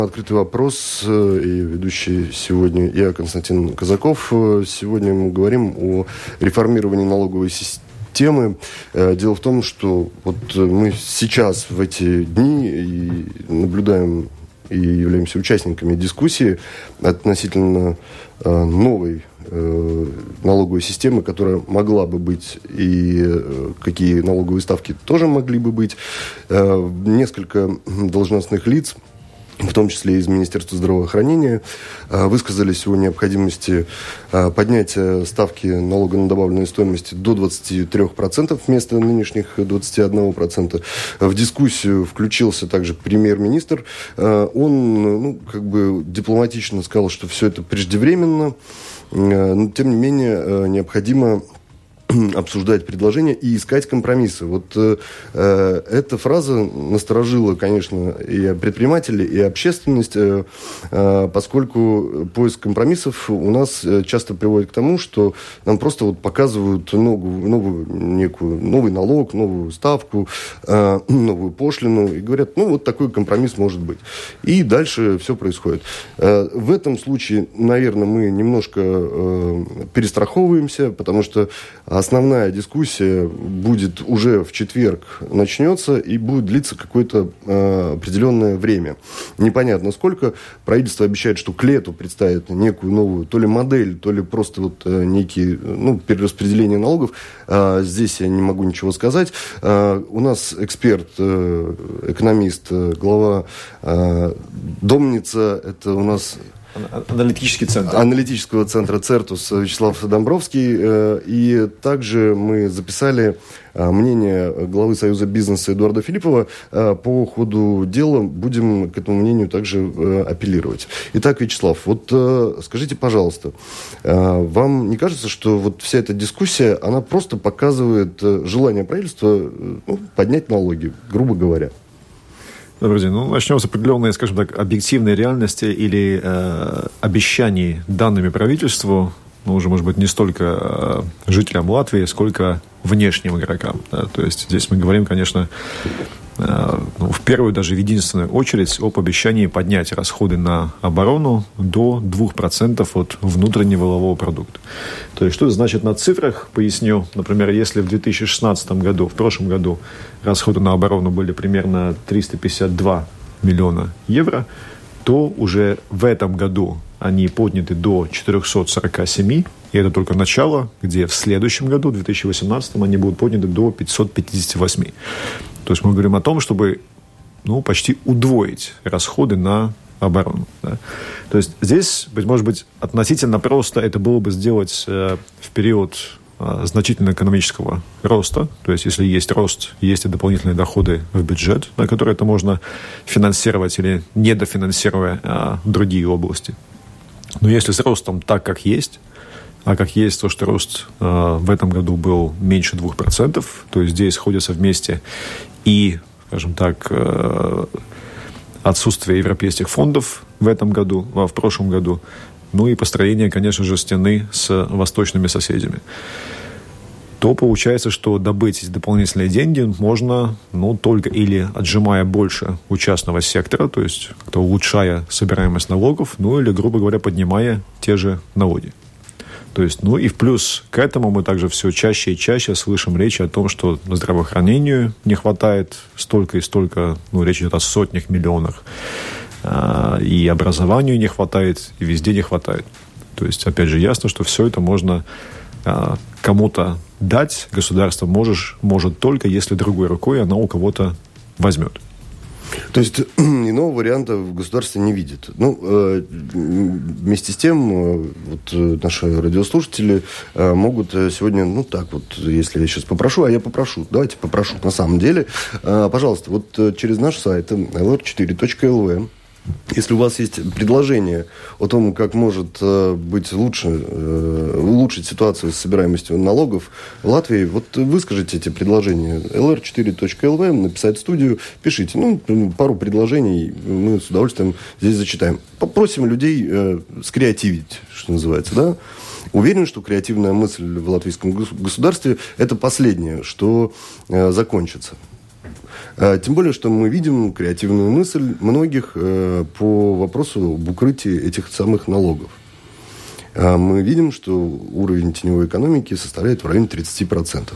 Открытый вопрос и ведущий сегодня я, Константин Казаков. Сегодня мы говорим о реформировании налоговой системы. Дело в том, что вот мы сейчас в эти дни и наблюдаем и являемся участниками дискуссии относительно новой налоговой системы, которая могла бы быть, и какие налоговые ставки тоже могли бы быть. Несколько должностных лиц, в том числе из Министерства здравоохранения, высказались о необходимости поднятия ставки налога на добавленную стоимость до 23% вместо нынешних 21%. В дискуссию включился также премьер-министр. Он, дипломатично сказал, что все это преждевременно, но, тем не менее, необходимо обсуждать предложения и искать компромиссы. Вот эта фраза насторожила, конечно, и предпринимателей, и общественность, поскольку поиск компромиссов у нас часто приводит к тому, что нам просто вот показывают новый налог, новую ставку, новую пошлину, и говорят, вот такой компромисс может быть. И дальше все происходит. В этом случае, наверное, мы немножко перестраховываемся, потому что основная дискуссия будет уже в четверг, начнется и будет длиться какое-то определенное время. Непонятно сколько. Правительство обещает, что к лету представит некую новую то ли модель, то ли просто некие перераспределение налогов. Здесь я не могу ничего сказать. У нас эксперт, экономист, глава Домница, это у нас... Аналитический центр. Аналитического центра «Цертус» Вячеслав Домбровский. И также мы записали мнение главы Союза бизнеса Эдуарда Филиппова. По ходу дела будем к этому мнению также апеллировать. Итак, Вячеслав, скажите, пожалуйста, вам не кажется, что вся эта дискуссия, она просто показывает желание правительства поднять налоги, грубо говоря? Добрый день. Начнем с определенной, скажем так, объективной реальности или обещаний данными правительству, уже, может быть, не столько жителям Латвии, сколько внешним игрокам. Да? То есть здесь мы говорим, конечно, в первую, даже в единственную очередь об обещании поднять расходы на оборону до 2% от внутреннего валового продукта. То есть что это значит на цифрах? Поясню. Например, если в 2016 году, в прошлом году, расходы на оборону были примерно 352 миллиона евро, то уже в этом году они подняты до 447, и это только начало, где в следующем году, в 2018, они будут подняты до 558. То есть мы говорим о том, чтобы почти удвоить расходы на оборону. Да. То есть здесь, может быть, относительно просто это было бы сделать в период значительного экономического роста. То есть если есть рост, есть и дополнительные доходы в бюджет, на которые это можно финансировать или недофинансируя другие области. Но если с ростом так, как есть, а как есть то, что рост в этом году был меньше 2%, то есть здесь сходятся вместе и, скажем так, отсутствие европейских фондов в этом году, в прошлом году, и построение, конечно же, стены с восточными соседями, то получается, что добыть эти дополнительные деньги можно, только или отжимая больше у частного сектора, то есть улучшая собираемость налогов, или, грубо говоря, поднимая те же налоги. То есть, и в плюс к этому мы также все чаще и чаще слышим речь о том, что здравоохранению не хватает столько и столько, речь идет о сотнях миллионах, и образованию не хватает, и везде не хватает. То есть, опять же, ясно, что все это можно кому-то дать, государство может только, если другой рукой она у кого-то возьмет. То есть иного варианта в государстве не видит. Вместе с тем, наши радиослушатели могут сегодня, если я сейчас попрошу, давайте попрошу на самом деле, пожалуйста, через наш сайт lr4.lv, если у вас есть предложение о том, как может быть лучше улучшить ситуацию с собираемостью налогов в Латвии, выскажите эти предложения. lr4.lv, написать в студию, пишите. Пару предложений мы с удовольствием здесь зачитаем. Попросим людей скреативить, что называется, да? Уверен, что креативная мысль в латвийском государстве – это последнее, что закончится. Тем более, что мы видим креативную мысль многих по вопросу об укрытии этих самых налогов. Мы видим, что уровень теневой экономики составляет в районе 30%.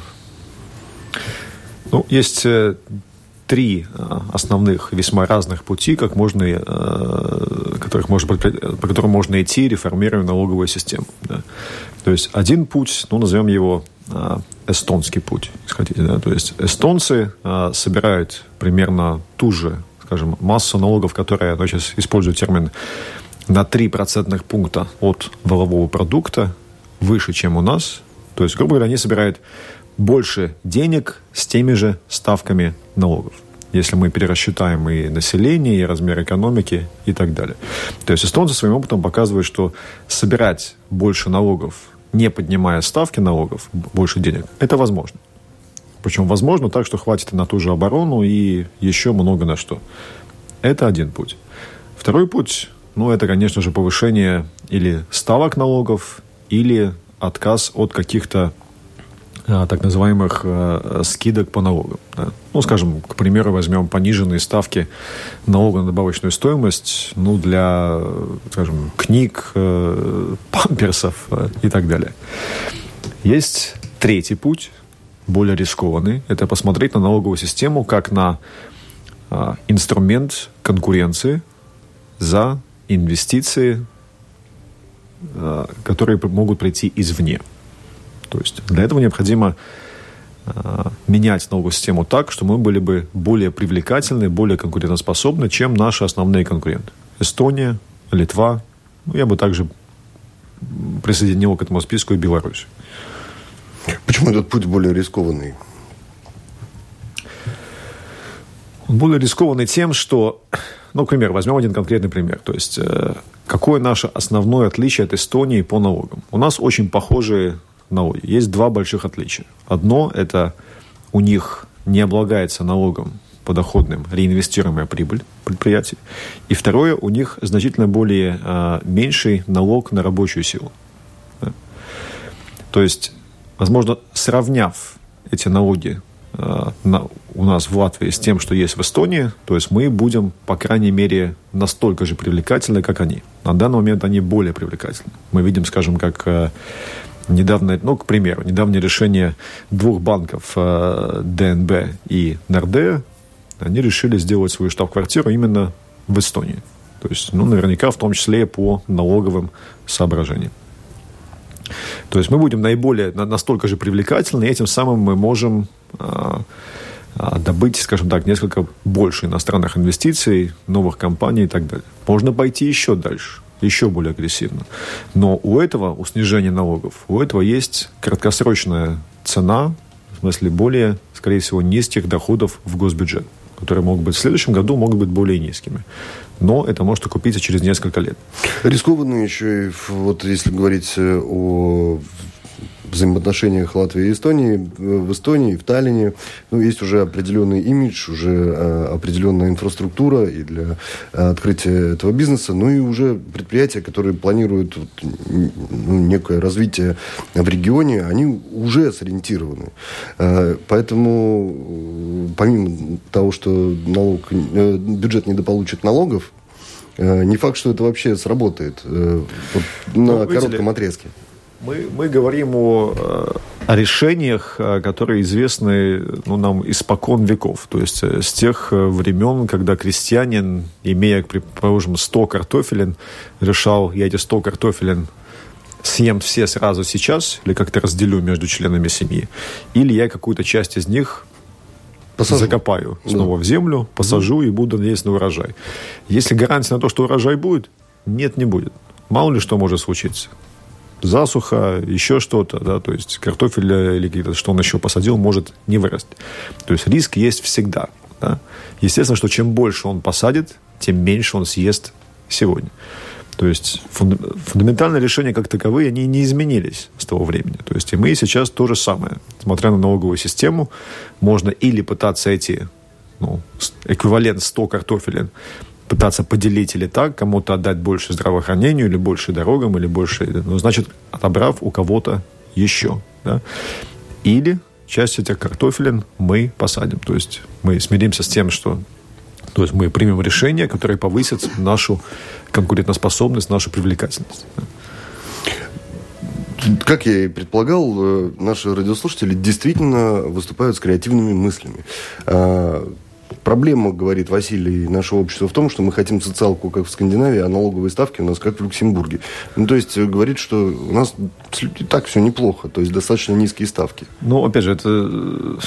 Ну, есть три основных, весьма разных пути, по которым можно идти, реформируя налоговую систему. Да. То есть один путь, назовем его эстонский путь, если хотите. Да. То есть эстонцы собирают примерно ту же, скажем, массу налогов, которая, я сейчас использую термин, на 3% пункта от валового продукта выше, чем у нас. То есть, грубо говоря, они собирают больше денег с теми же ставками налогов, если мы перерасчитаем и население, и размер экономики, и так далее. То есть эстонцы своим опытом показывают, что собирать больше налогов, не поднимая ставки налогов, больше денег, это возможно. Причем возможно так, что хватит и на ту же оборону, и еще много на что. Это один путь. Второй путь, это, конечно же, повышение или ставок налогов, или отказ от каких-то так называемых скидок по налогам. Да. Скажем, к примеру, возьмем пониженные ставки налога на добавочную стоимость для, скажем, книг, памперсов и так далее. Есть третий путь, более рискованный. Это посмотреть на налоговую систему как на инструмент конкуренции за инвестиции, которые могут прийти извне. То есть для этого необходимо менять налоговую систему так, что мы были бы более привлекательны, более конкурентоспособны, чем наши основные конкуренты. Эстония, Литва, я бы также присоединил к этому списку и Беларусь. Почему этот путь более рискованный? Он более рискованный тем, что, к примеру, возьмем один конкретный пример. То есть какое наше основное отличие от Эстонии по налогам? У нас очень похожие налоги. Есть два больших отличия. Одно – это у них не облагается налогом подоходным реинвестируемая прибыль предприятий. И второе – у них значительно более меньший налог на рабочую силу. Да? То есть, возможно, сравняв эти налоги у нас в Латвии с тем, что есть в Эстонии, то есть мы будем, по крайней мере, настолько же привлекательны, как они. На данный момент они более привлекательны. Мы видим, скажем, как к примеру, недавнее решение двух банков ДНБ и Нордея, они решили сделать свою штаб-квартиру именно в Эстонии. То есть, наверняка, в том числе по налоговым соображениям. То есть мы будем настолько же привлекательны, и этим самым мы можем добыть, скажем так, несколько больше иностранных инвестиций, новых компаний и так далее. Можно пойти еще дальше, еще более агрессивно. Но у снижения налогов, у этого есть краткосрочная цена, в смысле более, скорее всего, низких доходов в госбюджет, которые могут быть в следующем году, могут быть более низкими. Но это может окупиться через несколько лет. Рискованно еще и, если говорить о взаимоотношениях Латвии и Эстонии, в Эстонии, в Таллине, есть уже определенный имидж, уже определенная инфраструктура и для открытия этого бизнеса, и уже предприятия, которые планируют некое развитие в регионе, они уже сориентированы. Поэтому, помимо того, что бюджет недополучит налогов, не факт, что это вообще сработает на коротком отрезке. Мы говорим о решениях, которые известны нам испокон веков. То есть с тех времен, когда крестьянин, имея, предположим, 100 картофелин, решал, я эти 100 картофелин съем все сразу сейчас, или как-то разделю между членами семьи, или я какую-то часть из них закопаю снова в землю, посажу и буду надеяться на урожай. Если гарантия на то, что урожай будет, нет, не будет. Мало ли что может случиться. Засуха, еще что-то, да, то есть картофель или что он еще посадил, может не вырасти. То есть риск есть всегда. Да? Естественно, что чем больше он посадит, тем меньше он съест сегодня. То есть фундаментальные решения как таковые, они не изменились с того времени. То есть и мы сейчас то же самое. Смотря на налоговую систему, можно или пытаться эквивалент 100 картофелин пытаться поделить или так, кому-то отдать больше здравоохранению, или больше дорогам, или больше, значит, отобрав у кого-то еще. Да? Или часть этих картофелин мы посадим. То есть мы смиримся с тем, что мы примем решение, которое повысит нашу конкурентоспособность, нашу привлекательность. Как я и предполагал, наши радиослушатели действительно выступают с креативными мыслями. Проблема, говорит Василий, нашего общества в том, что мы хотим социалку, как в Скандинавии, а налоговые ставки у нас, как в Люксембурге. То есть, говорит, что у нас и так все неплохо, то есть достаточно низкие ставки. Опять же, это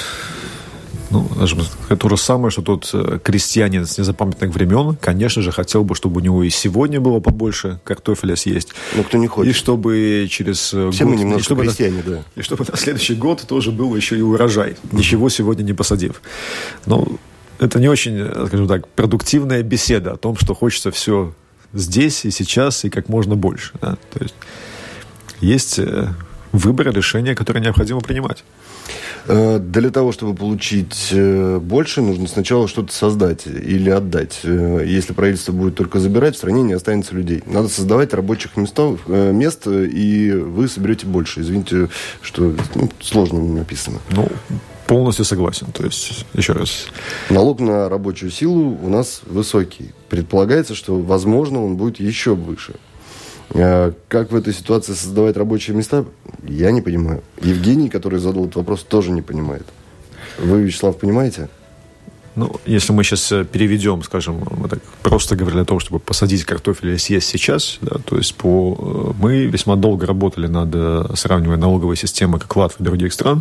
то же самое, что тот крестьянин с незапамятных времен, конечно же, хотел бы, чтобы у него и сегодня было побольше картофеля съесть. Но кто не хочет. И чтобы через все год... мы немножко крестьяне, да. И чтобы на следующий год тоже был еще и урожай, ничего сегодня не посадив. Но это не очень, скажем так, продуктивная беседа о том, что хочется все здесь и сейчас и как можно больше. Да? То есть выбор, решения, которые необходимо принимать. Для того, чтобы получить больше, нужно сначала что-то создать или отдать. Если правительство будет только забирать, в стране не останется людей. Надо создавать рабочих мест, и вы соберете больше. Извините, что сложно написано. Полностью согласен. То есть, еще раз. Налог на рабочую силу у нас высокий. Предполагается, что, возможно, он будет еще выше. Как в этой ситуации создавать рабочие места, я не понимаю. Евгений, который задал этот вопрос, тоже не понимает. Вы, Вячеслав, понимаете? Если мы сейчас переведем, скажем, мы так просто говорили о том, чтобы посадить картофель или съесть сейчас, да, то есть мы весьма долго работали над сравниванием налоговой системы как Латвии и других стран.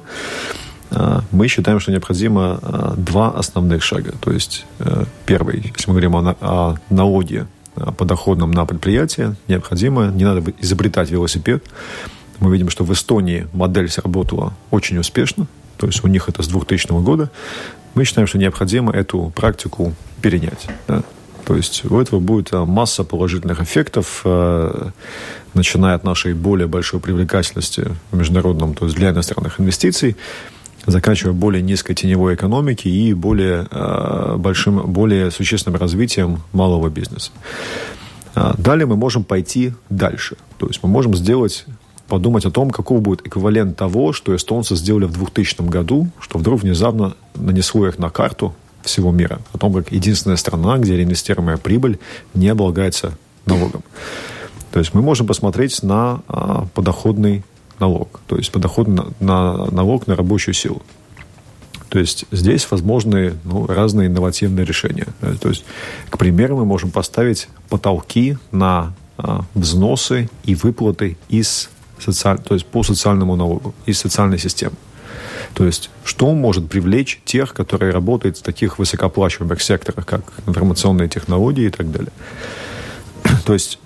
Мы считаем, что необходимо два основных шага. То есть первый, если мы говорим о налоге подоходном на предприятие, необходимо, не надо изобретать велосипед. Мы видим, что в Эстонии модель сработала очень успешно, то есть у них это с 2000 года. Мы считаем, что необходимо эту практику перенять. Да? То есть у этого будет масса положительных эффектов, начиная от нашей более большой привлекательности в международном, то есть для иностранных инвестиций, заканчивая более низкой теневой экономики и более существенным развитием малого бизнеса. Далее мы можем пойти дальше. То есть мы можем подумать о том, каков будет эквивалент того, что эстонцы сделали в 2000 году, что вдруг внезапно нанесло их на карту всего мира. О том, как единственная страна, где реинвестируемая прибыль не облагается налогом. То есть мы можем посмотреть на подоходный налог, то есть подоходный налог на рабочую силу. То есть здесь возможны разные инновативные решения. То есть, к примеру, мы можем поставить потолки на взносы и выплаты то есть по социальному налогу, из социальной системы. То есть, что может привлечь тех, которые работают в таких высокооплачиваемых секторах, как информационные технологии и так далее. То есть,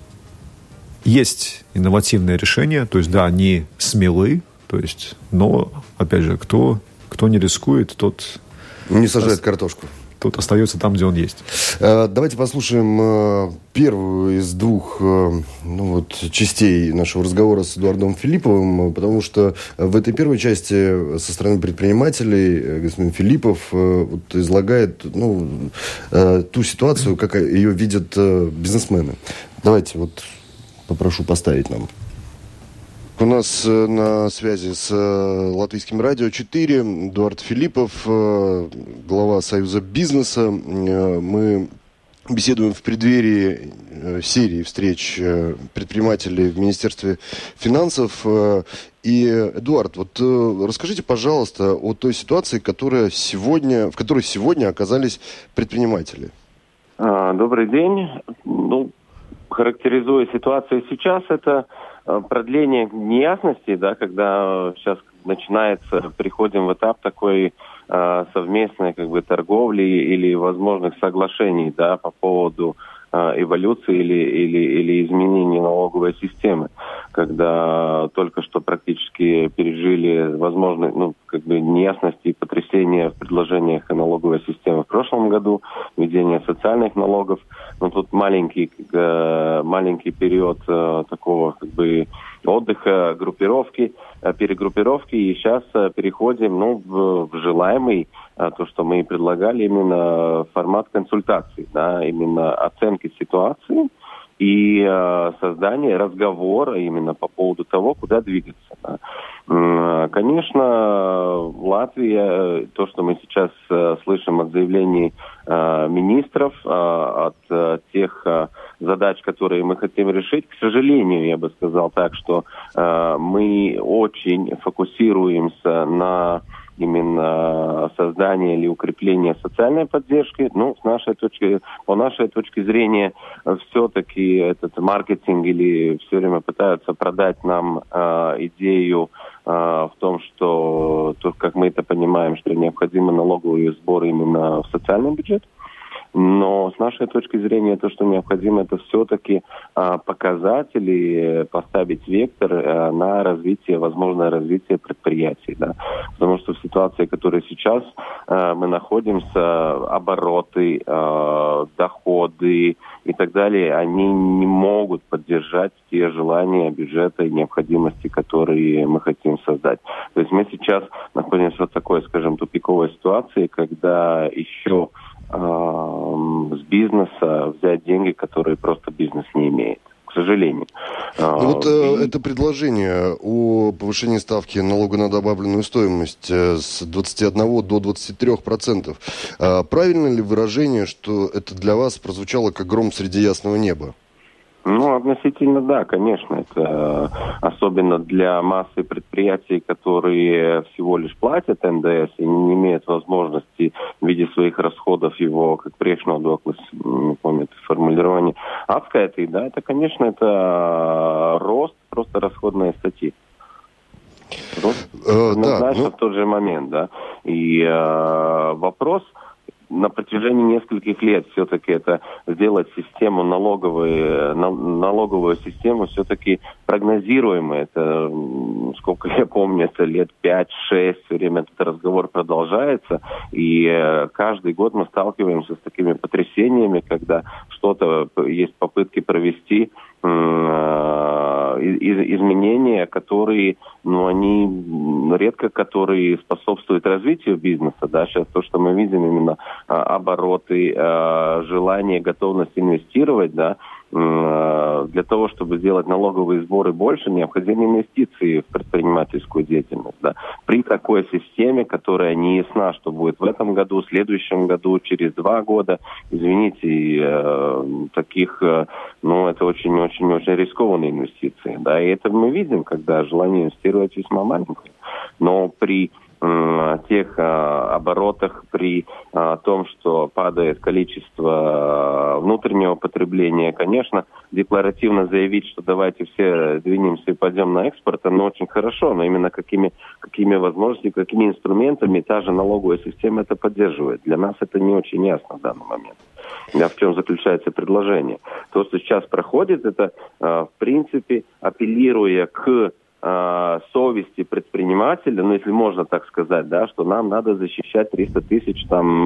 есть инновативные решения, то есть, да, они смелы, то есть, но, опять же, кто не рискует, тот... Не сажает картошку. Тот остается там, где он есть. Давайте послушаем первую из двух частей нашего разговора с Эдуардом Филипповым, потому что в этой первой части со стороны предпринимателей господин Филиппов излагает ту ситуацию, как ее видят бизнесмены. Давайте попрошу поставить нам. У нас на связи с Латвийским радио 4 Эдуард Филиппов, глава Союза бизнеса. Мы беседуем в преддверии серии встреч предпринимателей в Министерстве финансов. И, Эдуард, расскажите, пожалуйста, о той ситуации, в которой сегодня оказались предприниматели. Добрый день. Характеризуя ситуацию сейчас, это продление неясности, да, когда сейчас приходим в этап такой совместной торговли или возможных соглашений, да, по поводу эволюции или изменения налоговой системы, когда только что практически пережили возможные неясности и потрясения в предложениях налоговой системы в прошлом году, введение социальных налогов. Но тут маленький период такого отдыха, перегруппировки, и сейчас переходим в желаемый, то, что мы и предлагали, именно формат консультаций, да, именно оценки ситуации и создание разговора именно по поводу того, куда двигаться. Да. Конечно, Латвия, то, что мы сейчас слышим от заявлений министров, от тех задач, которые мы хотим решить, к сожалению, я бы сказал так, что мы очень фокусируемся на именно создание или укрепление социальной поддержки. Ну, по нашей точке зрения, все-таки этот маркетинг или все время пытаются продать нам идею в том, что, как мы это понимаем, что необходимы налоговые сборы именно в социальный бюджет. Но с нашей точки зрения то, что необходимо, это все-таки показать или поставить вектор на развитие, возможное развитие предприятий. Да? Потому что в ситуации, в которой сейчас мы находимся, обороты, доходы и так далее, они не могут поддержать те желания бюджета и необходимости, которые мы хотим создать. То есть мы сейчас находимся в такой, скажем, тупиковой ситуации, когда еще с бизнеса взять деньги, которые просто бизнес не имеет, к сожалению. Это предложение о повышении ставки налога на добавленную стоимость с 21 до 23%. Правильно ли выражение, что это для вас прозвучало как гром среди ясного неба? Ну, относительно, да, конечно. Это особенно для массы предприятий, которые всего лишь платят НДС и не имеют возможности в виде своих расходов его, как приekšnodoklis, не помню это формулирование, отскайти, да, это, конечно, это рост просто расходной статьи. Однозначно в тот же момент, да. И вопрос на протяжении нескольких лет все-таки это сделать систему налоговую систему все-таки прогнозируемой. Это, сколько я помню, это лет 5-6, все время этот разговор продолжается. И каждый год мы сталкиваемся с такими потрясениями, когда что-то есть попытки провести изменения, которые, они редко которые способствуют развитию бизнеса. Да? Сейчас то, что мы видим, именно обороты, желание, готовность инвестировать, да, для того, чтобы сделать налоговые сборы больше, необходимы инвестиции в предпринимательскую деятельность. Да. При такой системе, которая не ясна, что будет в этом году, в следующем году, через 2 года, извините, таких, это очень-очень-очень рискованные инвестиции. Да. И это мы видим, когда желание инвестировать весьма маленькое. Но при тех оборотах, при том, что падает количество внутреннего потребления, конечно, декларативно заявить, что давайте все двинемся и пойдем на экспорт, оно очень хорошо, но именно какими возможностями, какими инструментами та же налоговая система это поддерживает. Для нас это не очень ясно в данный момент. В чем заключается предложение? То, что сейчас проходит, это, в принципе, апеллируя к совести предпринимателя, если можно так сказать, да, что нам надо защищать 300 тысяч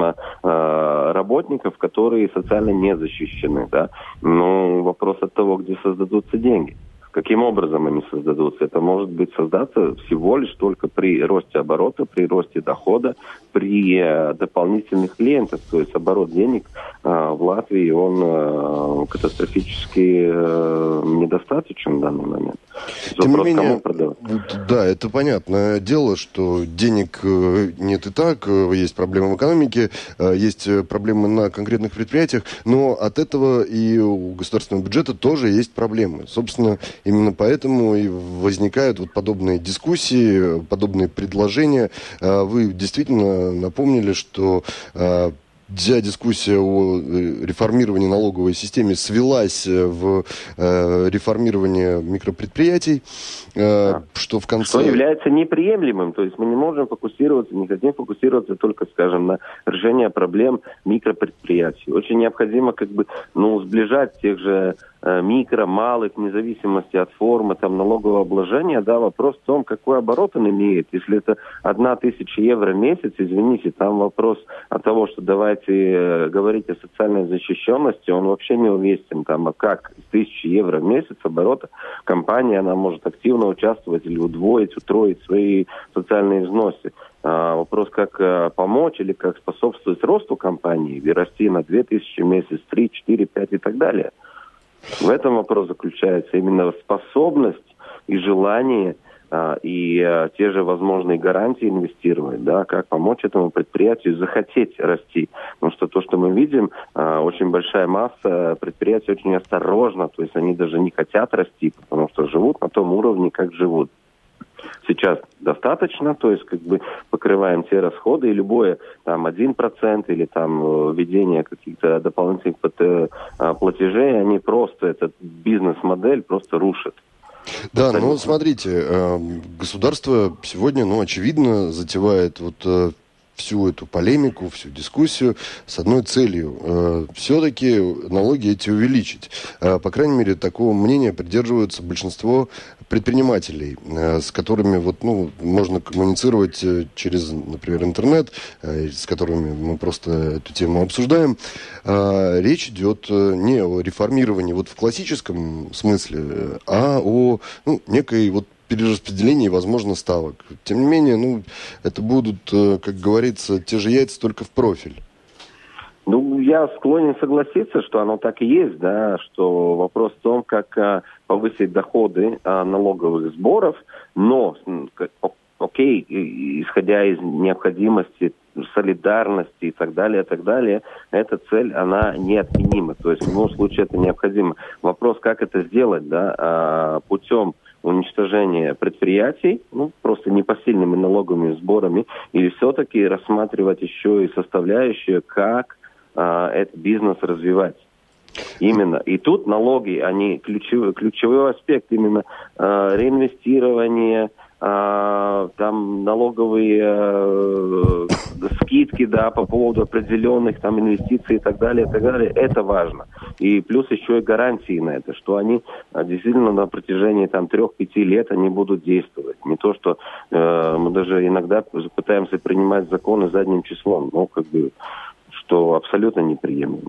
работников, которые социально не защищены, да. Вопрос от того, где создадутся деньги. Каким образом они создадутся? Это может быть создаться всего лишь только при росте оборота, при росте дохода, при дополнительных клиентах. То есть оборот денег в Латвии, он катастрофически недостаточен в данный момент. Тем не менее, да, это понятное дело, что денег нет и так, есть проблемы в экономике, есть проблемы на конкретных предприятиях, но от этого и у государственного бюджета тоже есть проблемы. Собственно, именно поэтому и возникают подобные дискуссии, подобные предложения. Вы действительно напомнили, что вся дискуссия о реформировании налоговой системы свелась в реформирование микропредприятий, что в конце... Что является неприемлемым. То есть мы не можем не хотим фокусироваться только, скажем, на решении проблем микропредприятий. Очень необходимо сближать тех же микро, малых, вне зависимости от формы налогового обложения, да, вопрос в том, какой оборот он имеет. Если это 1000 евро в месяц, извините, там вопрос от того, что давайте говорить о социальной защищенности, он вообще неуместен. Как с 1000 евро в месяц оборота компания, она может активно участвовать или удвоить, утроить свои социальные взносы. Вопрос, как помочь или как способствовать росту компании, и расти на 2000 в месяц, 3, 4, 5 и так далее. В этом вопрос заключается именно способность и желание и те же возможные гарантии инвестировать, да, как помочь этому предприятию захотеть расти. Потому что то, что мы видим, очень большая масса предприятий очень осторожно, то есть они даже не хотят расти, потому что живут на том уровне, как живут. Сейчас достаточно, то есть как бы покрываем те расходы, и любое там 1% или там введение каких-то дополнительных платежей, они просто, этот бизнес-модель просто рушат. Да, но смотрите, государство сегодня, очевидно, затевает всю эту полемику, всю дискуссию с одной целью. Все-таки налоги эти увеличить. По крайней мере, такого мнения придерживаются большинство предпринимателей, с которыми можно коммуницировать через, например, интернет, с которыми мы просто эту тему обсуждаем. Речь идет не о реформировании в классическом смысле, а о некой перераспределении, возможно, ставок. Тем не менее, это будут, как говорится, те же яйца, только в профиль. Я склонен согласиться, что оно так и есть, да, что вопрос в том, как повысить доходы налоговых сборов, но, исходя из необходимости, солидарности и так далее, эта цель, она неотменима. То есть в любом случае это необходимо. Вопрос, как это сделать, да, путем уничтожения предприятий, просто непосильными налоговыми сборами, или все-таки рассматривать еще и составляющую, как этот бизнес развивать. Именно. И тут налоги, они ключевой аспект, именно реинвестирование, там налоговые скидки, да, по поводу определенных там инвестиций и так далее, это важно. И плюс еще и гарантии на это, что они действительно на протяжении 3-5 лет они будут действовать. Не то, что мы даже иногда пытаемся принимать законы задним числом, что абсолютно неприемлемо.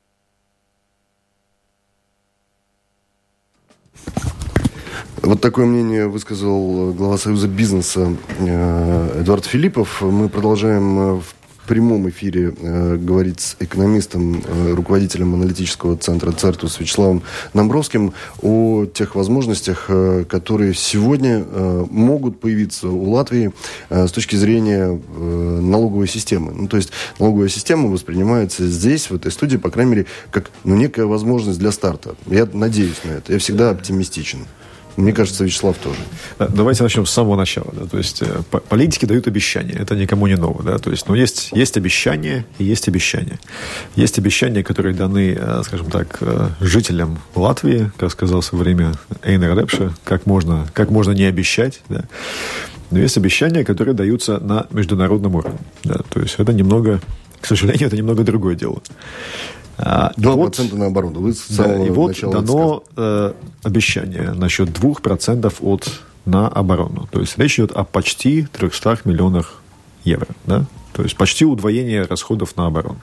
Вот такое мнение высказал глава Союза бизнеса Эдуард Филиппов. Мы продолжаем в прямом эфире говорить с экономистом, руководителем аналитического центра «Цертус» Вячеславом Намбровским о тех возможностях, которые сегодня могут появиться у Латвии с точки зрения налоговой системы. То есть налоговая система воспринимается здесь, в этой студии, по крайней мере, как некая возможность для старта. Я надеюсь на это. Я всегда оптимистичен. Мне кажется, Вячеслав тоже. Давайте начнем с самого начала. Да? То есть политики дают обещания. Это никому не ново. Да? То есть, есть обещания и есть обещания. Есть обещания, которые даны, скажем так, жителям Латвии, как сказал в свое время Эйнар Репше, как можно не обещать. Да? Но есть обещания, которые даются на международном уровне. Да? То есть это немного, к сожалению, это немного другое дело. 2% на оборону. Вы с самого начала дано обещание насчет 2% на оборону. То есть речь идет о почти 300 миллионах евро. Да? То есть почти удвоение расходов на оборону.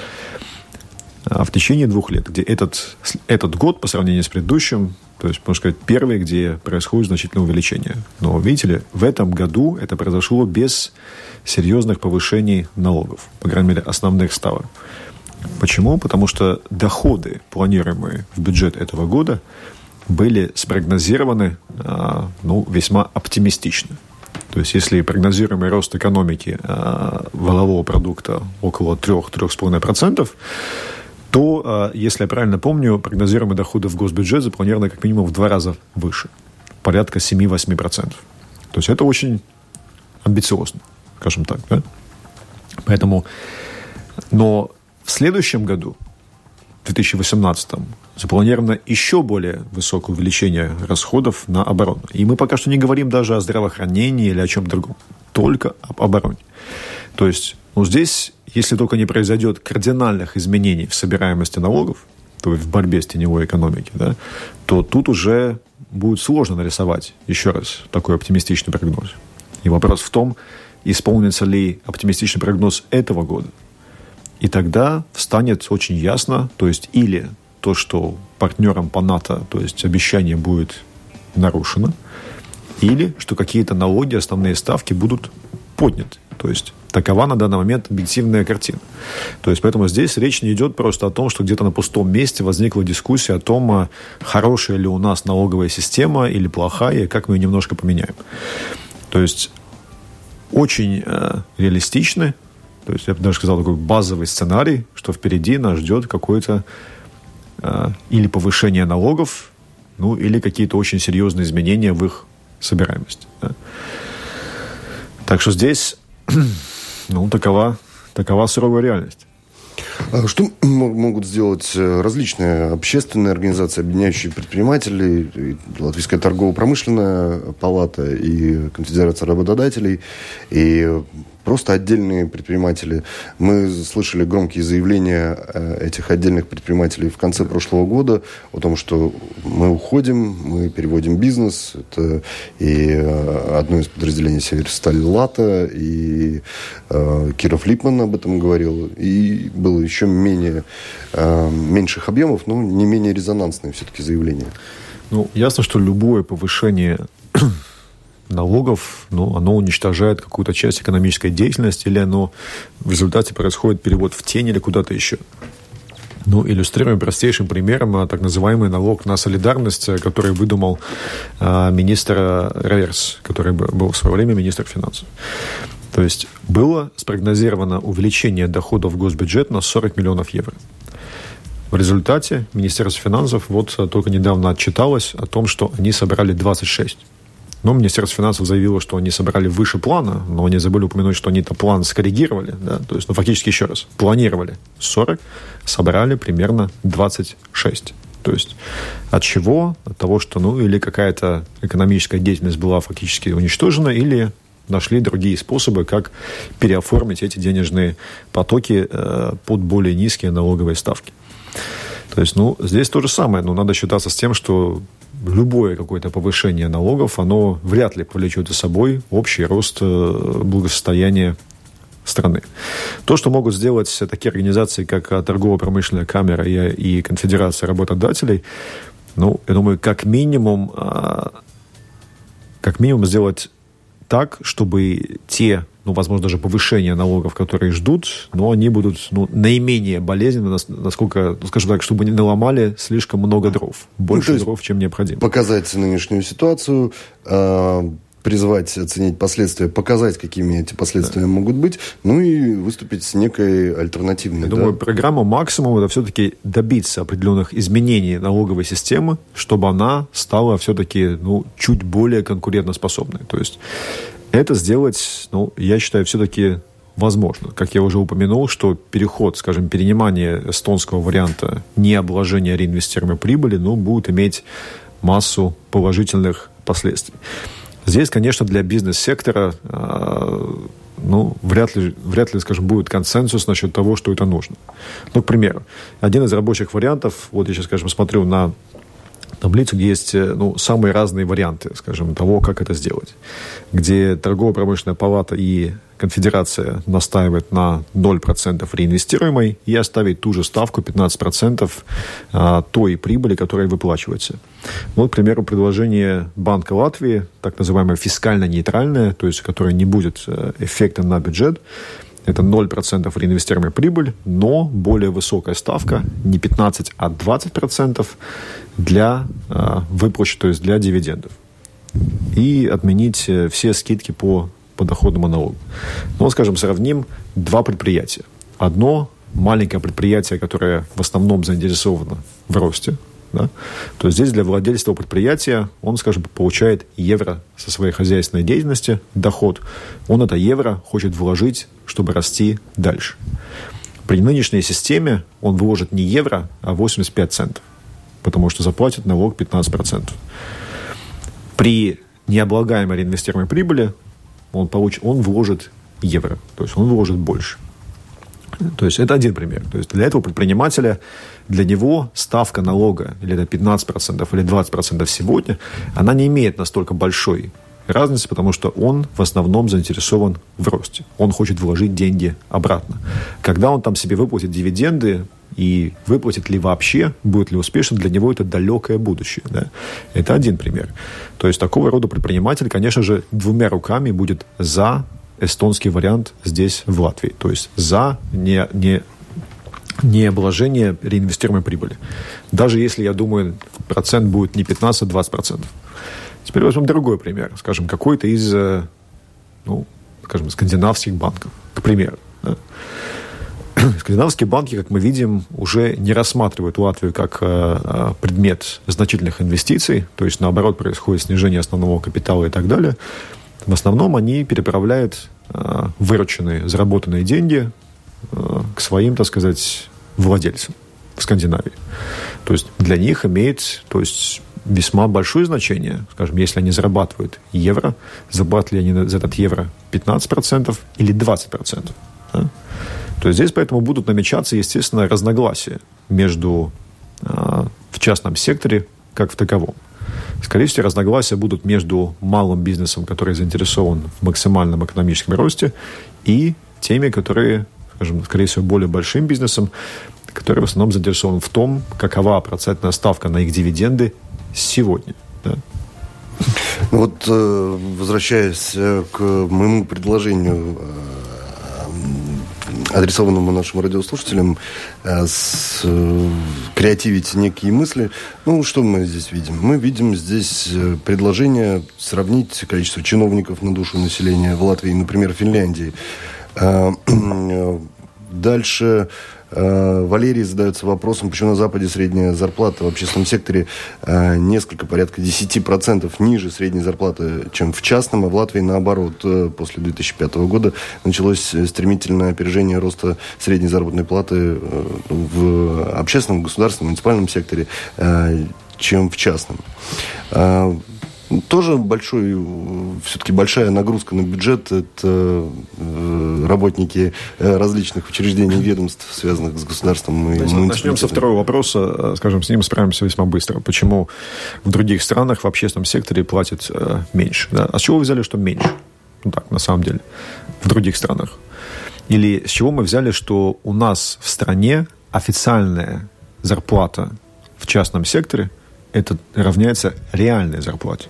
В течение 2 лет, где этот год по сравнению с предыдущим, то есть, можно сказать, первый, где происходит значительное увеличение. Но, видите ли, в этом году это произошло без серьезных повышений налогов, по крайней мере, основных ставок. Почему? Потому что доходы, планируемые в бюджет этого года, были спрогнозированы весьма оптимистично. То есть, если прогнозируемый рост экономики валового продукта около 3-3,5%, то, если я правильно помню, прогнозируемые доходы в госбюджет запланированы как минимум в 2 раза выше, порядка 7-8%. То есть, это очень амбициозно, скажем так. Да? Поэтому, но в следующем году, в 2018, запланировано еще более высокое увеличение расходов на оборону. И мы пока что не говорим даже о здравоохранении или о чем-то другом, только об обороне. То есть, здесь, если только не произойдет кардинальных изменений в собираемости налогов, то есть в борьбе с теневой экономикой, да, то тут уже будет сложно нарисовать, еще раз, такой оптимистичный прогноз. И вопрос в том, исполнится ли оптимистичный прогноз этого года. И тогда станет очень ясно, то есть или то, что партнерам по НАТО, то есть обещание будет нарушено, или что какие-то налоги, основные ставки будут подняты. То есть Такова на данный момент объективная картина. То есть, поэтому здесь речь не идет просто о том, что где-то на пустом месте возникла дискуссия о том, хорошая ли у нас налоговая система или плохая, и как мы ее немножко поменяем. То есть, очень реалистичный, то есть, я бы даже сказал, такой базовый сценарий, что впереди нас ждет какое-то или повышение налогов, ну, или какие-то очень серьезные изменения в их собираемости. Да. Так что здесь... Ну, такова суровая реальность. Что могут сделать различные общественные организации, объединяющие предпринимателей, Латвийская торгово-промышленная палата и Конфедерация работодателей, и просто отдельные предприниматели? Мы слышали громкие заявления этих отдельных предпринимателей в конце прошлого года о том, что мы уходим, мы переводим бизнес. Это и одно из подразделений Северсталь-Лата, и Киров Липман об этом говорил. И было еще меньших объемов, но не менее резонансные все-таки заявления. Ну, ясно, что любое повышение налогов, ну, оно уничтожает какую-то часть экономической деятельности, или оно в результате происходит перевод в тень или куда-то еще. Ну, иллюстрируем простейшим примером так называемый налог на солидарность, который выдумал министр Реверс, который был в свое время министр финансов. То есть было спрогнозировано увеличение доходов в госбюджет на 40 миллионов евро. В результате Министерство финансов вот только недавно отчиталось о том, что они собрали 26. Но Министерство финансов заявило, что они собрали выше плана, но они забыли упомянуть, что они этот план скоррегировали. Да? То есть, фактически, еще раз, планировали 40, собрали примерно 26. То есть, от чего? От того, что, или какая-то экономическая деятельность была фактически уничтожена, или нашли другие способы, как переоформить эти денежные потоки под более низкие налоговые ставки. То есть, здесь то же самое, но надо считаться с тем, что любое какое-то повышение налогов, оно вряд ли повлечет за собой общий рост благосостояния страны. То, что могут сделать такие организации, как Торгово-промышленная камера и Конфедерация работодателей, я думаю, как минимум сделать так, чтобы те, возможно, даже повышения налогов, которые ждут, но они будут наименее болезненны, насколько, скажем так, чтобы не наломали слишком много дров. Больше дров, чем необходимо. Показать нынешнюю ситуацию, призвать оценить последствия, показать, какими эти последствия могут быть, и выступить с некой альтернативной. Я думаю, программа «Максимум» — это все-таки добиться определенных изменений налоговой системы, чтобы она стала все-таки чуть более конкурентоспособной. То есть это сделать, я считаю, все-таки возможно. Как я уже упомянул, что переход, скажем, перенимание эстонского варианта необложения реинвестируемой прибыли, будет иметь массу положительных последствий. Здесь, конечно, для бизнес-сектора вряд ли, скажем, будет консенсус насчет того, что это нужно. К примеру, один из рабочих вариантов, вот я сейчас, скажем, смотрю на таблицу, где есть самые разные варианты, скажем, того, как это сделать. Где Торгово-промышленная палата и Конфедерация настаивает на 0% реинвестируемой и оставить ту же ставку 15% той прибыли, которая выплачивается. К примеру, предложение Банка Латвии, так называемое фискально-нейтральное, то есть которое не будет эффектом на бюджет, это 0% реинвестируемая прибыль, но более высокая ставка, не 15%, а 20% для выплат, то есть для дивидендов. И отменить все скидки по подоходному налогу. Скажем, сравним два предприятия. Одно маленькое предприятие, которое в основном заинтересовано в росте. Да? То есть здесь для владельца предприятия он, скажем, получает евро со своей хозяйственной деятельности, доход. Он это евро хочет вложить, чтобы расти дальше. При нынешней системе он вложит не евро, а 85 центов, потому что заплатит налог 15%. При необлагаемой реинвестируемой прибыли он вложит евро, то есть он вложит больше. То есть это один пример. То есть для этого предпринимателя, для него ставка налога, или это 15% или 20% сегодня, она не имеет настолько большой разницы, потому что он в основном заинтересован в росте. Он хочет вложить деньги обратно. Когда он там себе выплатит дивиденды, и выплатит ли вообще, будет ли успешно, для него это далекое будущее. Да? Это один пример. То есть такого рода предприниматель, конечно же, двумя руками будет за эстонский вариант здесь, в Латвии. То есть за не обложение реинвестируемой прибыли. Даже если, я думаю, процент будет не 15, а 20%. Теперь возьмем другой пример. Скажем, какой-то из, скандинавских банков, к примеру. Да. Скандинавские банки, как мы видим, уже не рассматривают Латвию как предмет значительных инвестиций, то есть, наоборот, происходит снижение основного капитала и так далее. В основном они переправляют вырученные, заработанные деньги к своим, так сказать, владельцам в Скандинавии. То есть для них имеет весьма большое значение, скажем, если они зарабатывают евро, зарабатывают ли они за этот евро 15% или 20%. Да? То есть здесь поэтому будут намечаться, естественно, разногласия между в частном секторе как в таковом. Скорее всего, разногласия будут между малым бизнесом, который заинтересован в максимальном экономическом росте, и теми, которые, скажем, скорее всего, более большим бизнесом, который в основном заинтересован в том, какова процентная ставка на их дивиденды сегодня. Да? Возвращаясь к моему предложению, адресованному нашим радиослушателям, креативить некие мысли. Что мы здесь видим? Мы видим здесь предложение сравнить количество чиновников на душу населения в Латвии, например, в Финляндии. Дальше Валерий задается вопросом, почему на Западе средняя зарплата в общественном секторе порядка 10% ниже средней зарплаты, чем в частном, а в Латвии наоборот. После 2005 года началось стремительное опережение роста средней заработной платы в общественном, государственном, муниципальном секторе, чем в частном. Тоже все-таки большая нагрузка на бюджет. Это работники различных учреждений и ведомств, связанных с государством. Начнем со второго вопроса. Скажем, с ним справимся весьма быстро. Почему в других странах в общественном секторе платят меньше? Да? А с чего вы взяли, что меньше? Так, на самом деле. В других странах. Или с чего мы взяли, что у нас в стране официальная зарплата в частном секторе это равняется реальной зарплате.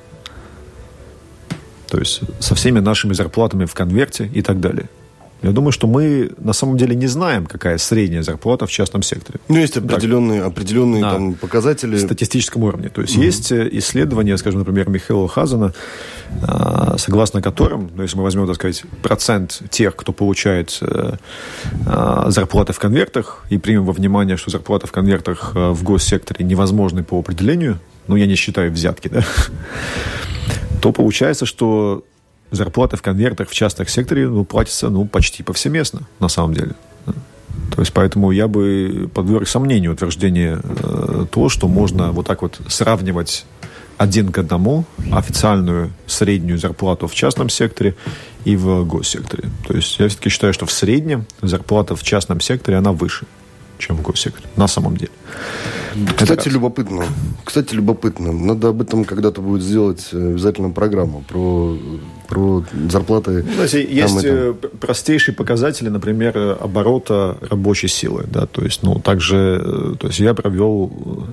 То есть со всеми нашими зарплатами в конверте и так далее. Я думаю, что мы на самом деле не знаем, какая средняя зарплата в частстом секторе. Есть определенные там показатели. В статистическом уровне. То есть есть исследования, скажем, например, Михаила Хазана, согласно которым, если мы возьмем, так сказать, процент тех, кто получает зарплаты в конвертах, и примем во внимание, что зарплаты в конвертах в госсекторе невозможны по определению, я не считаю взятки, да, то получается, что зарплаты в конвертах в частном секторе платятся почти повсеместно, на самом деле. То есть, поэтому я бы подверг сомнению утверждение то, что можно вот так вот сравнивать один к одному официальную среднюю зарплату в частном секторе и в госсекторе. То есть, я все-таки считаю, что в среднем зарплата в частном секторе, она выше, чем в госсекторе, на самом деле. Кстати, любопытно. Надо об этом когда-то будет сделать обязательно программу про зарплаты. Есть простейшие показатели, например, оборота рабочей силы. Да, то есть, я провел,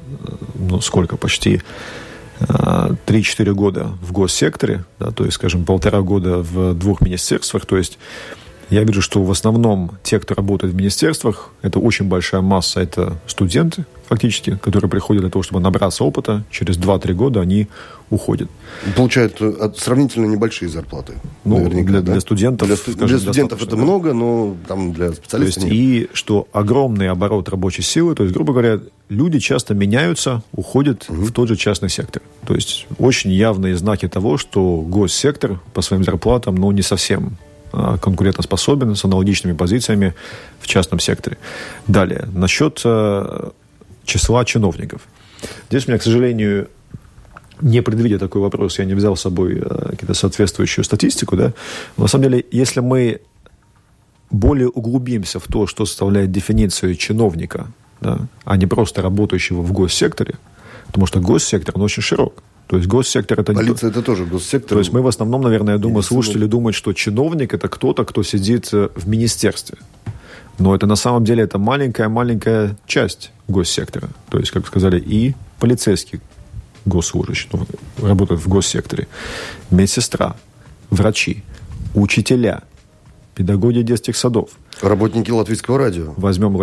почти 3-4 года в госсекторе, да, то есть, скажем, 1,5 года в 2 министерствах, то есть я вижу, что в основном те, кто работает в министерствах, это очень большая масса, это студенты, фактически, которые приходят для того, чтобы набраться опыта. Через 2-3 года они уходят. Получают сравнительно небольшие зарплаты. Для студентов. Для студентов это много, но там для специалистов нет. И что огромный оборот рабочей силы, то есть, грубо говоря, люди часто меняются, уходят в тот же частный сектор. То есть очень явные знаки того, что госсектор по своим зарплатам, не совсем конкурентоспособен с аналогичными позициями в частном секторе. Далее, насчет числа чиновников. Здесь у меня, к сожалению, не предвидя такой вопрос, я не взял с собой какую-то соответствующую статистику. Да? Но на самом деле, если мы более углубимся в то, что составляет дефиницию чиновника, да, а не просто работающего в госсекторе, потому что госсектор, он очень широк. То есть госсектор это... Полиция это тоже госсектор. То есть мы в основном, наверное, я думаю, слушатели думают, что чиновник это кто-то, кто сидит в министерстве. Но это на самом деле это маленькая часть госсектора. То есть, как сказали, и полицейский госслужащий работает в госсекторе, медсестра, врачи, учителя, педагоги детских садов. Работники Латвийского радио.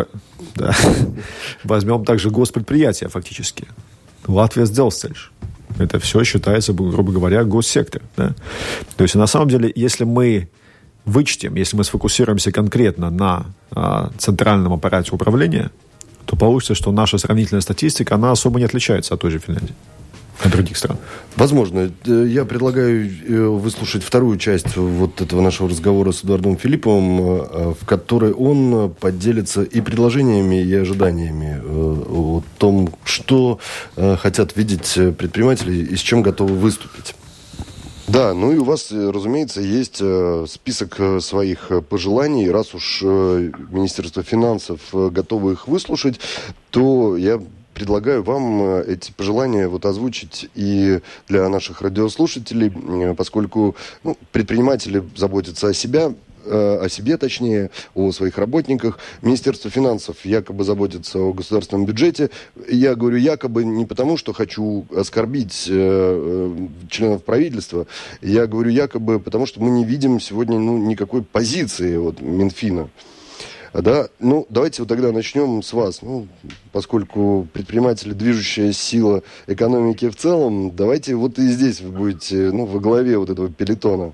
Возьмем также госпредприятия фактически. Латвиясдзелсцельш. Это все считается, грубо говоря, госсектор. Да? То есть, на самом деле, если мы вычтем, если мы сфокусируемся конкретно на центральном аппарате управления, то получится, что наша сравнительная статистика, она особо не отличается от той же Финляндии, от других стран. Возможно. Я предлагаю выслушать вторую часть вот этого нашего разговора с Эдуардом Филипповым, в которой он поделится и предложениями, и ожиданиями о том, что хотят видеть предприниматели и с чем готовы выступить. Да, ну и у вас, разумеется, есть список своих пожеланий. Раз уж Министерство финансов готово их выслушать, то я предлагаю вам эти пожелания озвучить и для наших радиослушателей, поскольку предприниматели заботятся о себе, точнее, о своих работниках. Министерство финансов якобы заботится о государственном бюджете. Я говорю якобы не потому, что хочу оскорбить членов правительства. Я говорю якобы потому, что мы не видим сегодня никакой позиции Минфина. Да? Давайте тогда начнем с вас. Поскольку предприниматели – движущая сила экономики в целом, давайте и здесь вы будете во главе этого пелетона.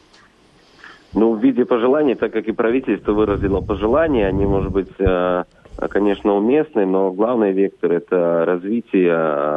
В виде пожеланий, так как и правительство выразило пожелания, они, может быть, конечно, уместны, но главный вектор – это развитие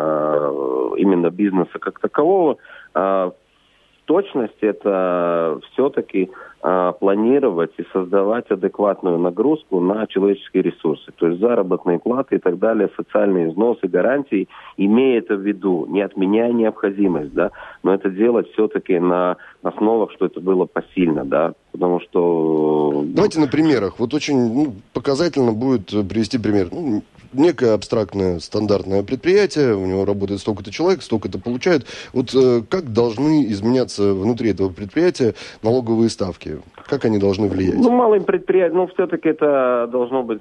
именно бизнеса как такового. В точности это все-таки планировать и создавать адекватную нагрузку на человеческие ресурсы. То есть заработные платы и так далее, социальные взносы, гарантии, имея это в виду, не отменяя необходимость, да, но это делать все-таки на основах, что это было посильно, да, потому что... Давайте на примерах. Очень показательно будет привести пример. Некое абстрактное стандартное предприятие, у него работает столько-то человек, столько-то получает. Как должны изменяться внутри этого предприятия налоговые ставки? Как они должны влиять? Малым предприятиям, все-таки это должно быть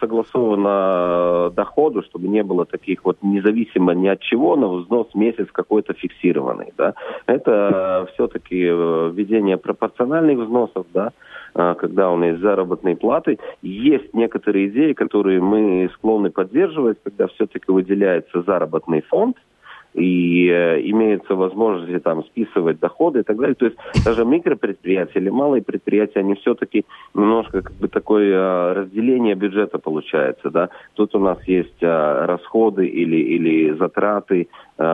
согласовано доходу, чтобы не было таких независимо ни от чего, но взнос в месяц какой-то фиксированный, да. Это все-таки введение пропорциональных взносов, да, когда у нас есть заработные платы. Есть некоторые идеи, которые мы склонны поддерживать, когда все-таки выделяется заработный фонд, и имеется возможность списывать доходы и так далее. То есть даже микропредприятия или малые предприятия, они все-таки немножко такое разделение бюджета получается, да. Тут у нас есть расходы или затраты,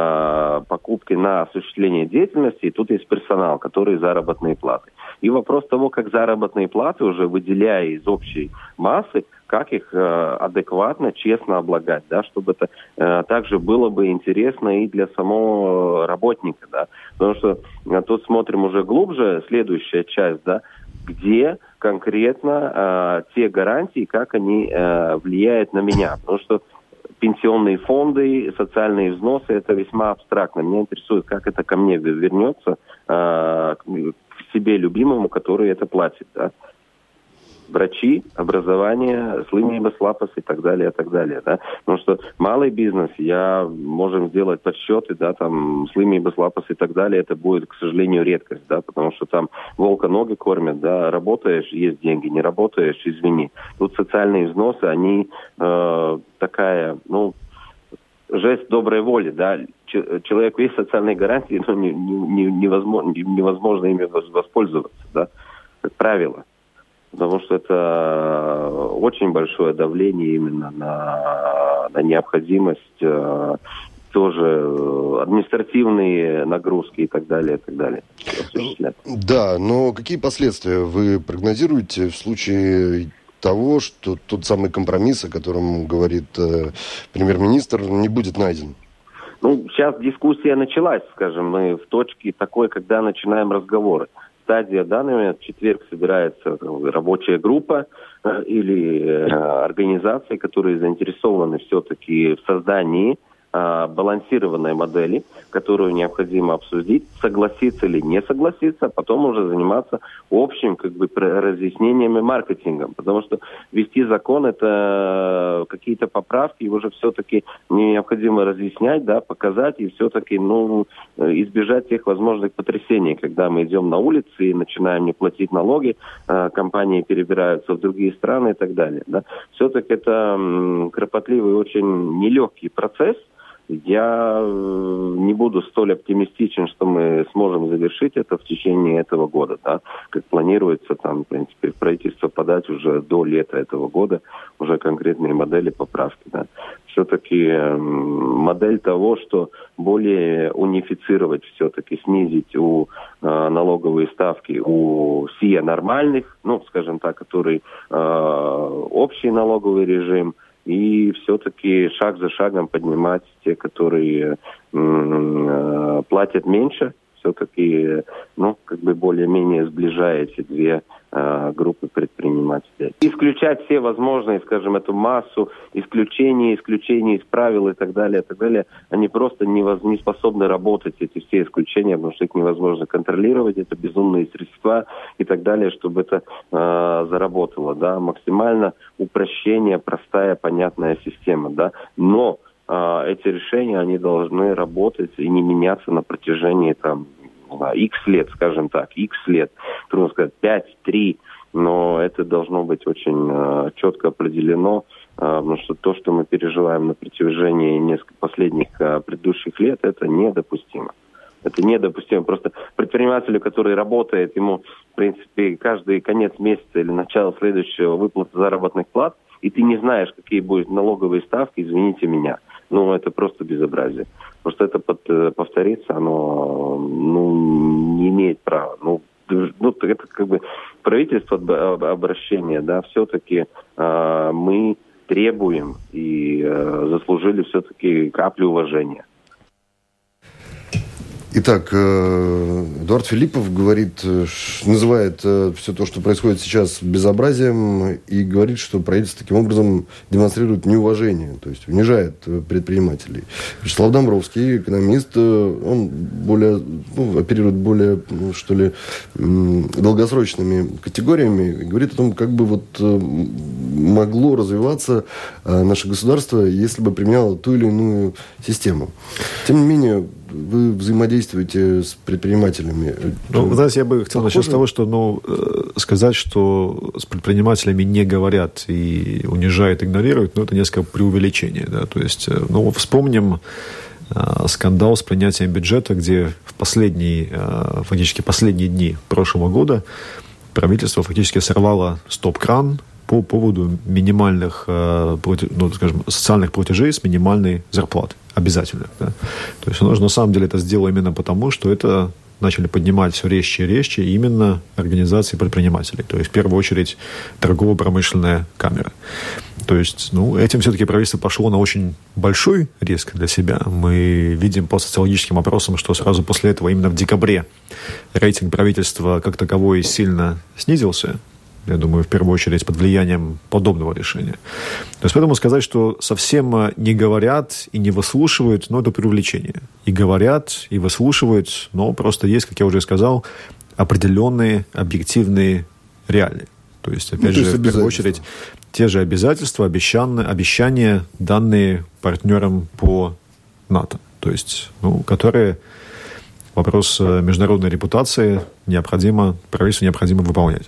покупки на осуществление деятельности, и тут есть персонал, который заработные платы. И вопрос того, как заработные платы, уже выделяя из общей массы, как их адекватно, честно облагать, да, чтобы это также было бы интересно и для самого работника, да. Потому что тут смотрим уже глубже, следующая часть, да, где конкретно те гарантии, как они влияют на меня. Потому что пенсионные фонды, социальные взносы, это весьма абстрактно. Меня интересует, как это ко мне вернется, к себе любимому, который это платит, да. Врачи, образование, слимības lapas и так далее, да. Потому что малый бизнес, можем сделать подсчеты, да, слимības lapas и так далее, это будет, к сожалению, редкость, да, потому что там волка ноги кормят, да, работаешь, есть деньги, не работаешь, извини. Тут социальные взносы, они такая, жест доброй воли, да, человеку есть социальные гарантии, но невозможно ими воспользоваться, да, как правило. Потому что это очень большое давление именно на необходимость тоже административные нагрузки и так далее, осуществлять. Да, но какие последствия вы прогнозируете в случае того, что тот самый компромисс, о котором говорит премьер-министр, не будет найден? Сейчас дискуссия началась, скажем, мы в точке такой, когда начинаем разговоры. Стадия, в данный момент, в четверг собирается рабочая группа или организации, которые заинтересованы все-таки в создании балансированной модели, которую необходимо обсудить, согласиться или не согласиться, а потом уже заниматься общим разъяснением и маркетингом. Потому что вести закон — это какие-то поправки, его же все-таки необходимо разъяснять, да, показать и все-таки избежать тех возможных потрясений, когда мы идем на улице и начинаем не платить налоги, компании перебираются в другие страны и так далее. Да. Все-таки это кропотливый, очень нелегкий процесс. Я не буду столь оптимистичен, что мы сможем завершить это в течение этого года, да, как планируется в принципе, в правительство подать уже до лета этого года уже конкретные модели поправки, да. Все-таки модель того, что более унифицировать, все-таки снизить налоговые ставки у СИА нормальных, скажем так, который общий налоговый режим, и все-таки шаг за шагом поднимать те, которые платят меньше, все-таки, более-менее сближая эти две группы предпринимателей. Исключать все возможные, скажем, эту массу исключений из правил и так далее, они просто не способны работать, эти все исключения, потому что их невозможно контролировать, это безумные средства и так далее, чтобы это заработало, да, максимально упрощение, простая, понятная система, да, но эти решения, они должны работать и не меняться на протяжении X лет, скажем так, трудно сказать, 5-3, но это должно быть очень четко определено, потому что то, что мы переживаем на протяжении нескольких последних предыдущих лет, это недопустимо. Это недопустимо. Просто предпринимателю, который работает, ему, в принципе, каждый конец месяца или начало следующего выплаты заработных плат, и ты не знаешь, какие будут налоговые ставки, извините меня. Это просто безобразие. Просто это повторится, оно не имеет права. Это правительство обращение, да, все-таки мы требуем и заслужили все-таки каплю уважения. Итак, Эдуард Филиппов говорит, называет все то, что происходит сейчас, безобразием, и говорит, что правительство таким образом демонстрирует неуважение, то есть унижает предпринимателей. Вячеслав Домбровский, экономист, он оперирует более, долгосрочными категориями, и говорит о том, как бы могло развиваться наше государство, если бы применяло ту или иную систему. Тем не менее, вы взаимодействуете с предпринимателями. Вы знаете, я бы хотел начать с того, что сказать, что с предпринимателями не говорят и унижают, игнорируют, это несколько преувеличение. Да? То есть, вспомним скандал с принятием бюджета, где в последние дни прошлого года правительство фактически сорвало стоп-кран по поводу минимальных социальных платежей с минимальной зарплатой. Обязательно. Да? То есть оно же на самом деле это сделало именно потому, что это начали поднимать все резче и резче именно организации предпринимателей. То есть в первую очередь торгово-промышленная камера. То есть этим все-таки правительство пошло на очень большой риск для себя. Мы видим по социологическим опросам, что сразу после этого, именно в декабре, рейтинг правительства как таковой сильно снизился. Я думаю, в первую очередь под влиянием подобного решения. То есть поэтому сказать, что совсем не говорят и не выслушивают, это преувеличение. И говорят, и выслушивают, но просто есть, как я уже сказал, определенные объективные реалии. То есть, опять же, в первую очередь, те же обязательства, обещания, данные партнерам по НАТО. То есть, которые вопрос международной репутации правительству необходимо выполнять.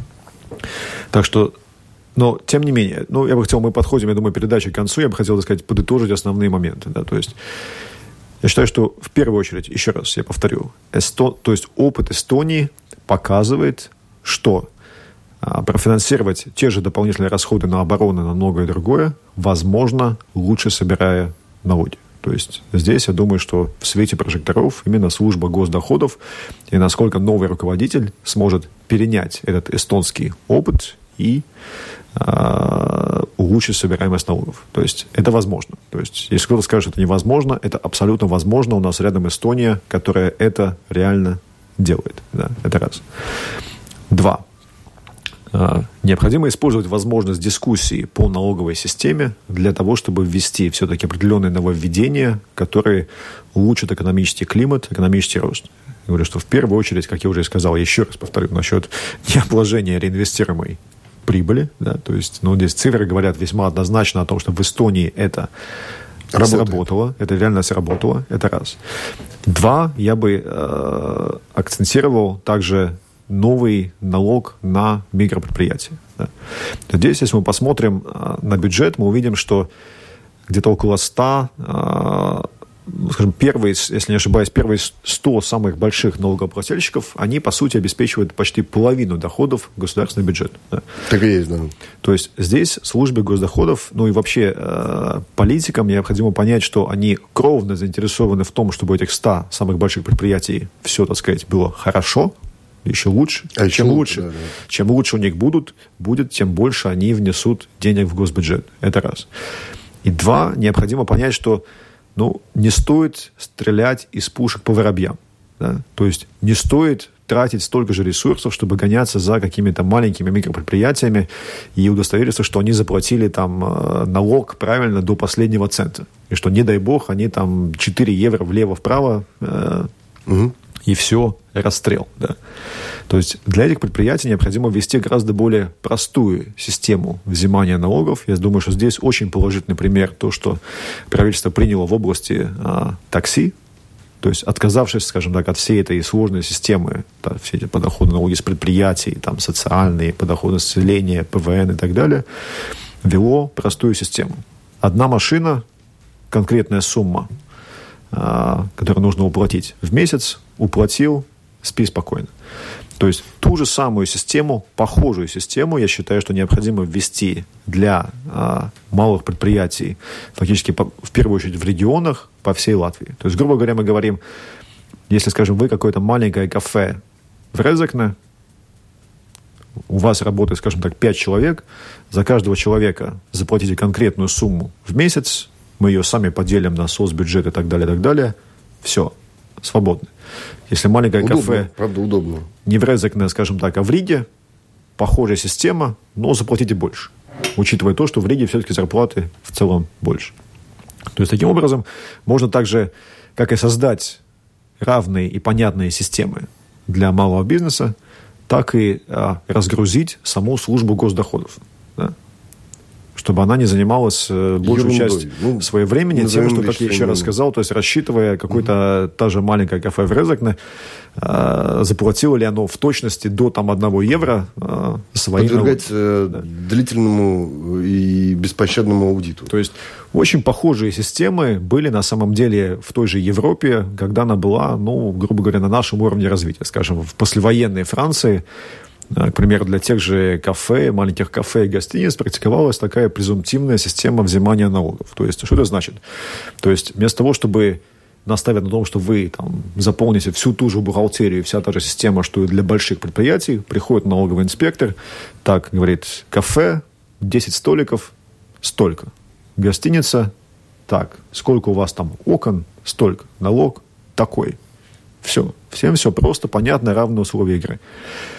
Так что, но тем не менее, мы подходим, я думаю, передачи к концу, я бы хотел, подытожить основные моменты. Да, то есть, я считаю, что в первую очередь, еще раз я повторю, то есть опыт Эстонии показывает, что профинансировать те же дополнительные расходы на оборону, на многое другое, возможно, лучше собирая налоги. То есть здесь, я думаю, что в свете прожекторов именно служба госдоходов и насколько новый руководитель сможет перенять этот эстонский опыт и улучшить собираемость налогов. То есть это возможно. То есть если кто-то скажет, что это невозможно, это абсолютно возможно. У нас рядом Эстония, которая это реально делает. Да, это раз. 2. Необходимо использовать возможность дискуссии по налоговой системе для того, чтобы ввести все-таки определенные нововведения, которые улучшат экономический климат, экономический рост. Я говорю, что в первую очередь, как я уже сказал, еще раз повторю, насчет необложения реинвестируемой прибыли. Да, то есть, здесь цифры говорят весьма однозначно о том, что в Эстонии это сработало, это реально сработало, это раз. Два, я бы акцентировал также новый налог на микропредприятия. Да. Здесь, если мы посмотрим на бюджет, мы увидим, что где-то около 100, первые, если не ошибаюсь, первые 100 самых больших налогоплательщиков, они, по сути, обеспечивают почти половину доходов в государственный бюджет. Да. Так и есть, да. То есть здесь службе госдоходов, и вообще политикам необходимо понять, что они кровно заинтересованы в том, чтобы у этих 100 самых больших предприятий все, так сказать, было хорошо, еще лучше. Чем лучше у них будет, тем больше они внесут денег в госбюджет. Это раз. И два, необходимо понять, что не стоит стрелять из пушек по воробьям. Да? То есть не стоит тратить столько же ресурсов, чтобы гоняться за какими-то маленькими микропредприятиями и удостовериться, что они заплатили там налог правильно до последнего цента. И что, не дай бог, они там 4 евро влево-вправо и все, расстрел. Да. То есть для этих предприятий необходимо ввести гораздо более простую систему взимания налогов. Я думаю, что здесь очень положительный пример то, что правительство приняло в области такси, то есть отказавшись, скажем так, от всей этой сложной системы, все эти подоходные налоги с предприятий, там, социальные, подоходы с населения, ПВН и так далее, ввело простую систему. Одна машина, конкретная сумма, которую нужно уплатить в месяц, уплатил, спи спокойно. То есть ту же самую систему, похожую систему, я считаю, что необходимо ввести для малых предприятий, фактически в первую очередь в регионах по всей Латвии. То есть, грубо говоря, мы говорим, если, скажем, вы какое-то маленькое кафе в Резекне, у вас работает, скажем так, 5 человек, за каждого человека заплатите конкретную сумму в месяц, мы ее сами поделим на соцбюджет и так далее, все, свободны. Если маленькое кафе, правда, удобно. Не в Резекне, скажем так, а в Риге, похожая система, но заплатите больше, учитывая то, что в Риге все-таки зарплаты в целом больше. То есть, таким образом, можно также, как и создать равные и понятные системы для малого бизнеса, так и разгрузить саму службу госдоходов. Да? Чтобы она не занималась большую часть своего времени тем, что, как я еще раз сказал, то есть рассчитывая какое-то та же маленькое кафе в Резекне, заплатило ли оно в точности до 1 евро свои подвергать длительному и беспощадному аудиту. То есть очень похожие системы были на самом деле в той же Европе, когда она была, грубо говоря, на нашем уровне развития. Скажем, в послевоенной Франции, к примеру, для тех же кафе, маленьких кафе и гостиниц практиковалась такая презумптивная система взимания налогов. То есть, что это значит? То есть, вместо того, чтобы наставить на том, что вы там заполните всю ту же бухгалтерию, вся та же система, что и для больших предприятий, приходит налоговый инспектор, так, говорит, кафе, 10 столиков, столько. Гостиница, так, сколько у вас там окон, столько. Налог такой. Все. Всем все просто, понятно, равные условия игры.